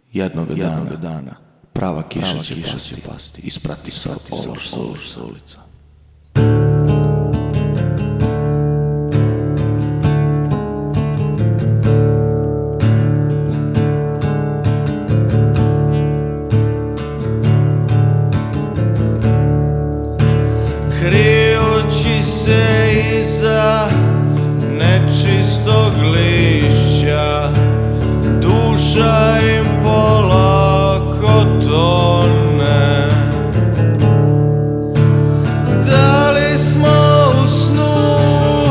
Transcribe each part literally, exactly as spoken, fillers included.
Jednog dana, dana prava kiša će pasti, isprati sav ološ sa ulica. Krijući se iza nečistog lišća, duša im polako tone. Da li smo u snu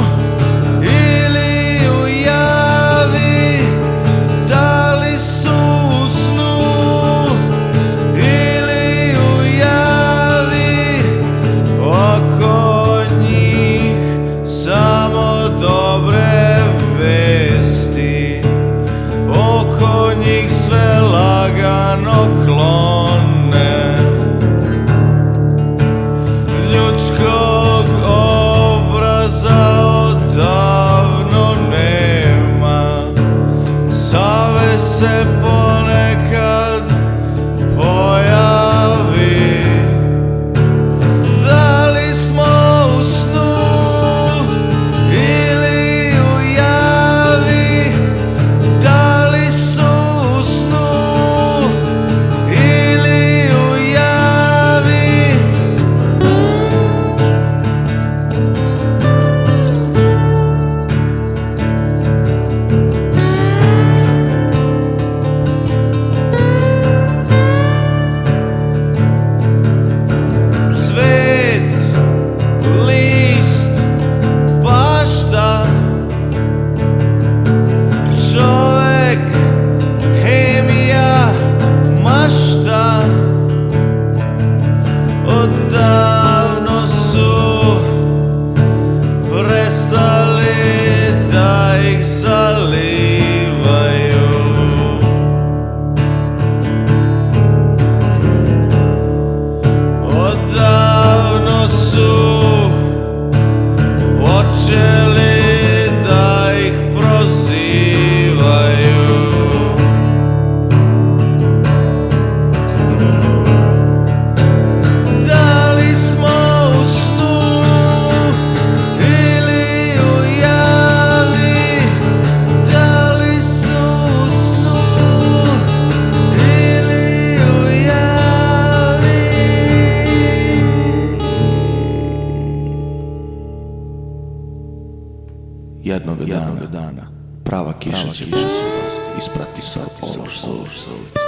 ili u javi, da li su u snu ili u javi, oko njih samo dobre vesti, oko njih sve lagano klone. Ljudskog obraza odavno nema, zave se ponekad pojavi. Da li smo u snu ili u javi, da li su u snu ili u javi, svet, list, bašta, čovek, hemija, mašta, odavno su prestali da ih zalivaju. Odavno su počeli da ih prozivaju. Da li smo u snu ili u javi, da li su u snu ili u javi. Jednog dana, dana prava kiša će pasti, isprati sav ološ sa ulica.